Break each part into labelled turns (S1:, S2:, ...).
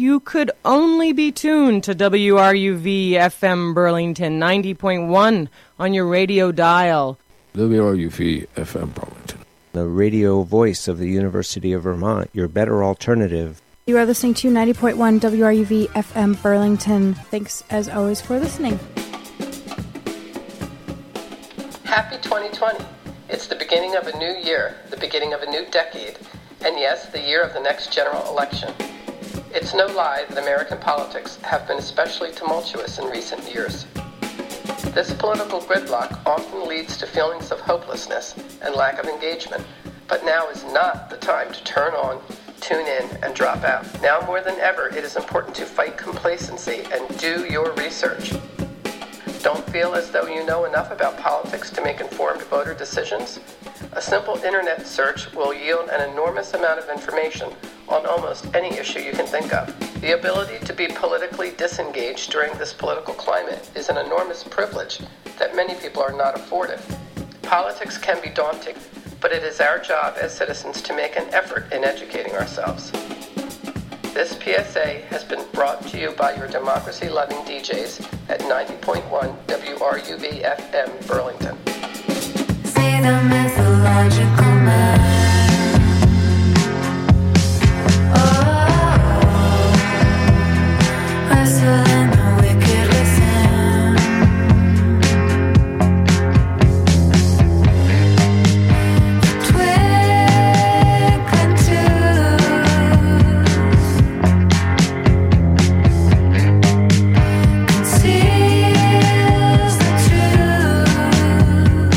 S1: you could only be tuned to WRUV FM Burlington 90.1 on your radio dial.
S2: WRUV FM Burlington,
S3: the radio voice of the University of Vermont, your better alternative.
S4: You are listening to 90.1 WRUV FM Burlington. Thanks, as always, for listening.
S5: Happy 2020. It's the beginning of a new year, the beginning of a new decade, and yes, the year of the next general election. It's no lie that American politics have been especially tumultuous in recent years. This political gridlock often leads to feelings of hopelessness and lack of engagement, but now is not the time to turn on, tune in, and drop out. Now more than ever, it is important to fight complacency and do your research. Don't feel as though you know enough about politics to make informed voter decisions? A simple internet search will yield an enormous amount of information on almost any issue you can think of. The ability to be politically disengaged during this political climate is an enormous privilege that many people are not afforded. Politics can be daunting, but it is our job as citizens to make an effort in educating ourselves. This PSA has been brought to you by your democracy-loving DJs at 90.1 WRUV FM Burlington.
S6: See the mythological man. Oh, wrestling the wicked within. Twinkling conceals the truth.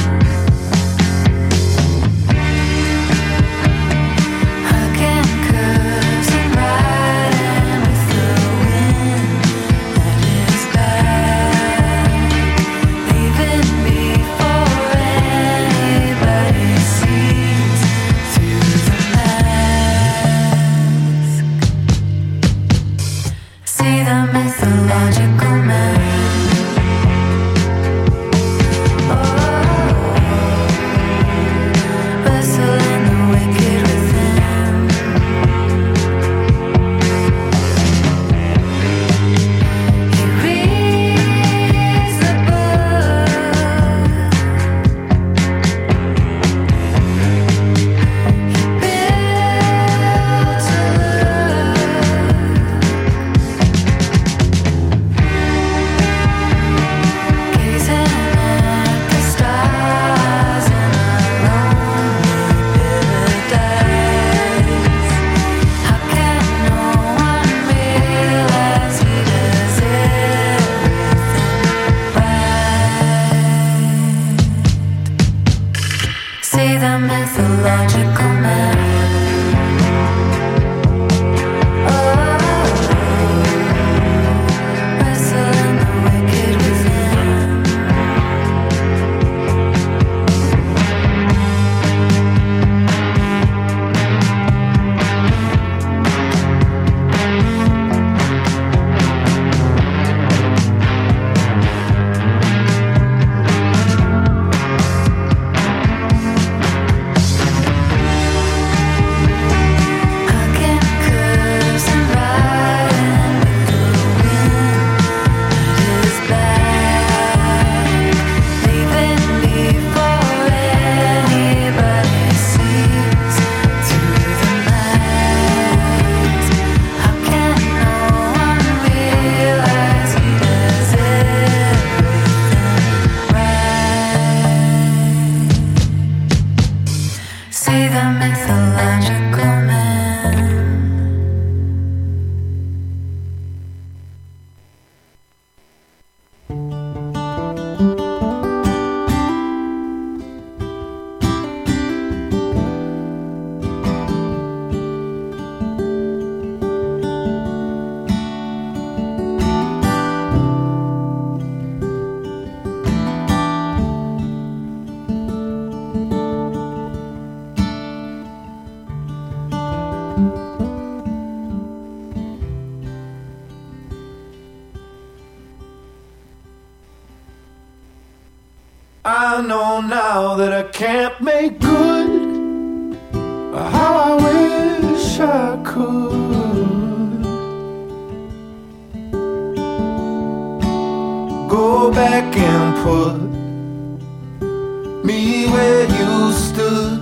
S7: I know now that I can't make good how I wish I could. go back and put me where you stood.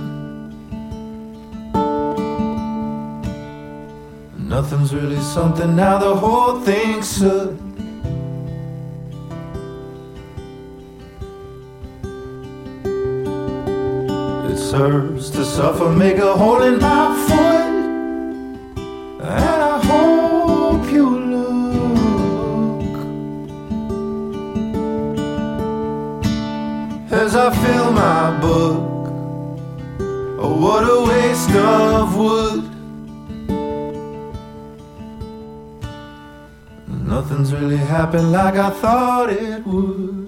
S7: Nothing's really something now, the whole thing's should. It serves to suffer, make a hole in my foot. And I hope you look as I fill my book. Oh, what a waste of wood. Nothing's really happened like I thought it would.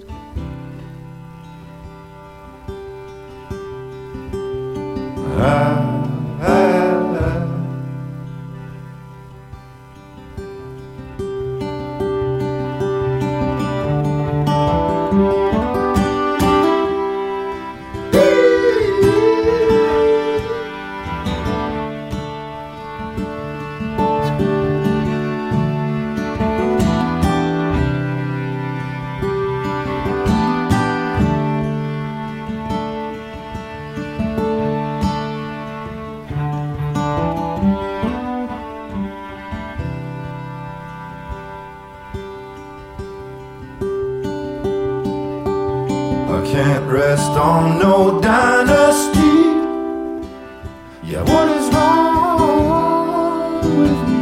S7: Can't rest on no dynasty. Yeah, what is wrong with me?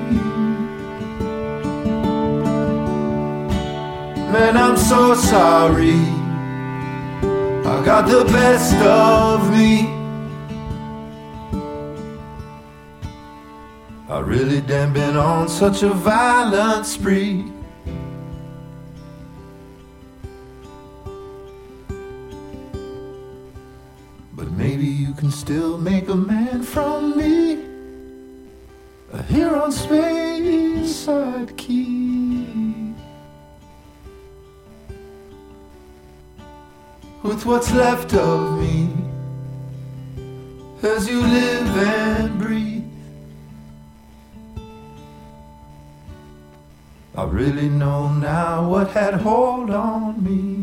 S7: Man, I'm so sorry. I got the best of me. I really damn been on such a violent spree. Maybe you can still make a man from me, here on Speyside Key. With what's left of me, as you live and breathe, I really know now what had hold on me.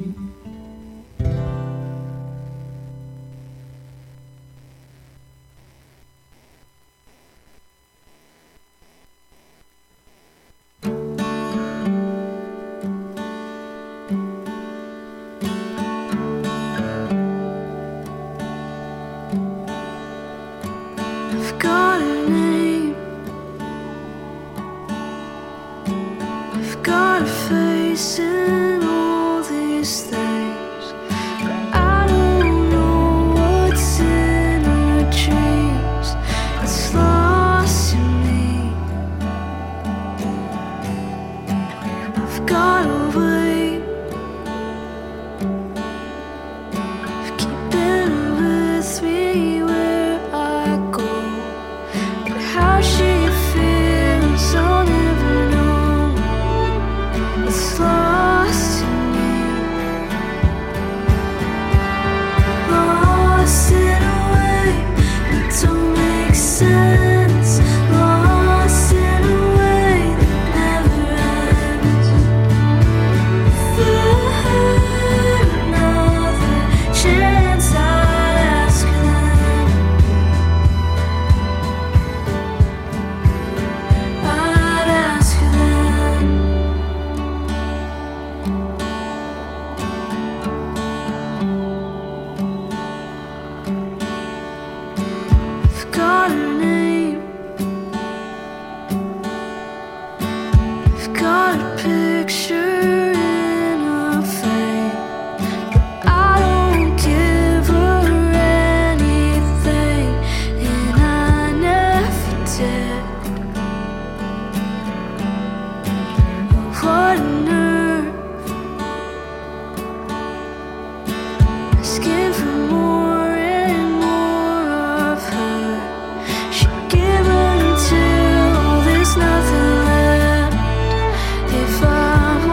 S6: If I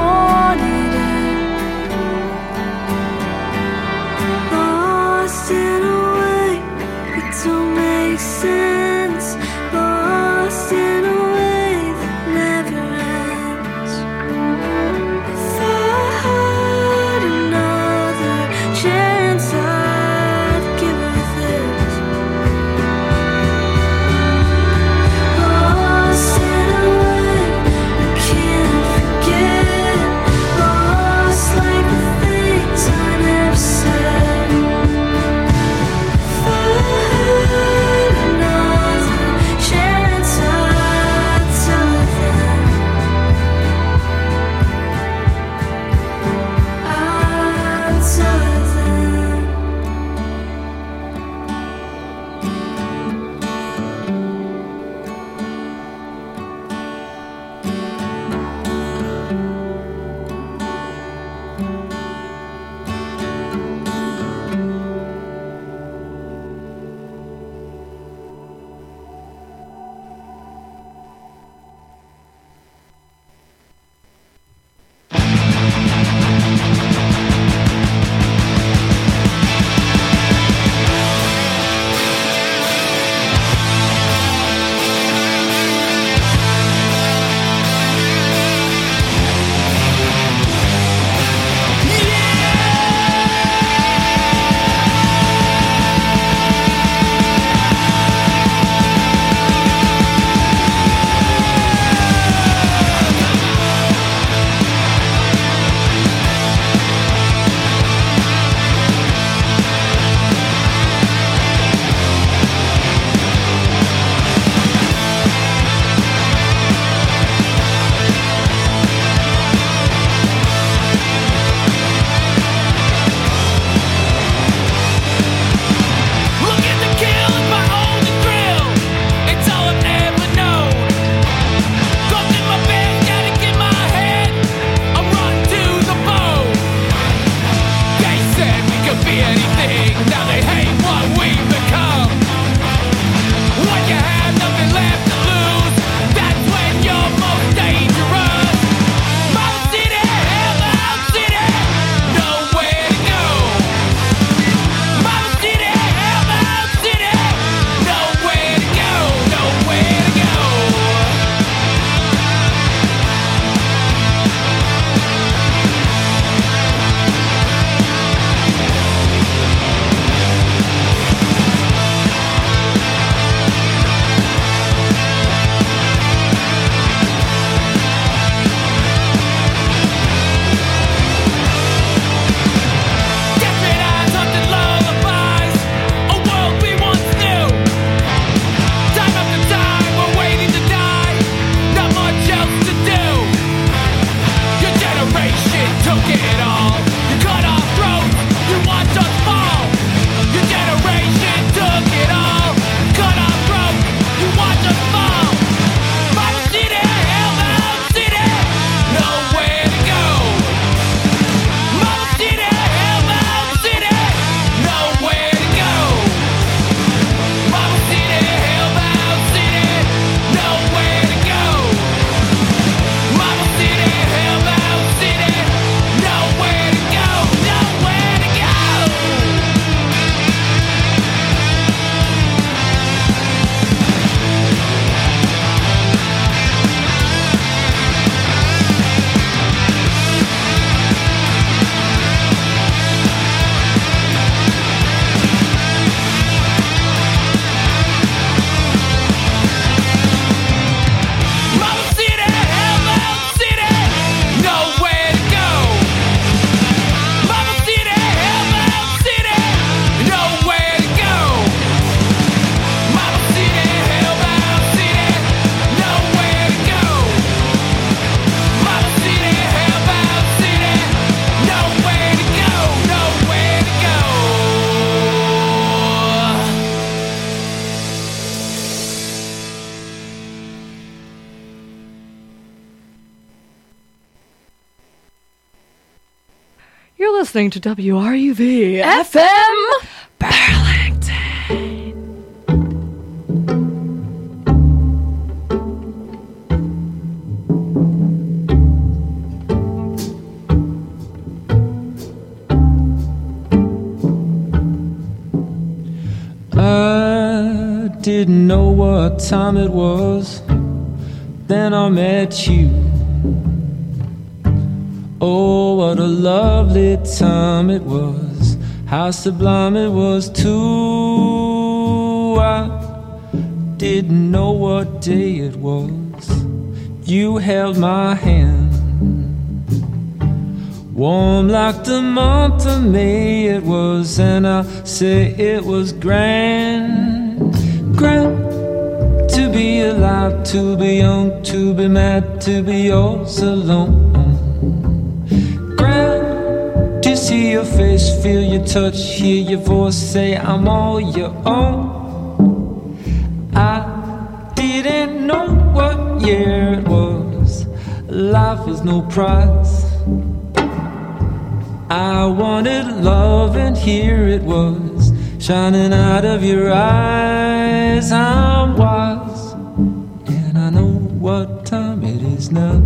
S8: listening to WRUV FM Burlington.
S9: I didn't know what time it was, then I met you. Oh, what a lovely time it was, how sublime it was too. I didn't know what day it was, you held my hand, warm like the month of May it was, and I say it was grand, grand. To be alive, to be young, to be mad, to be yours alone. Grand, to see your face, feel your touch, hear your voice, say I'm all your own. I didn't know what year it was, life is no prize. I wanted love and here it was, shining out of your eyes. I'm wise, and I know what time it is now.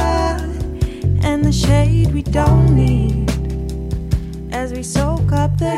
S6: As we soak up the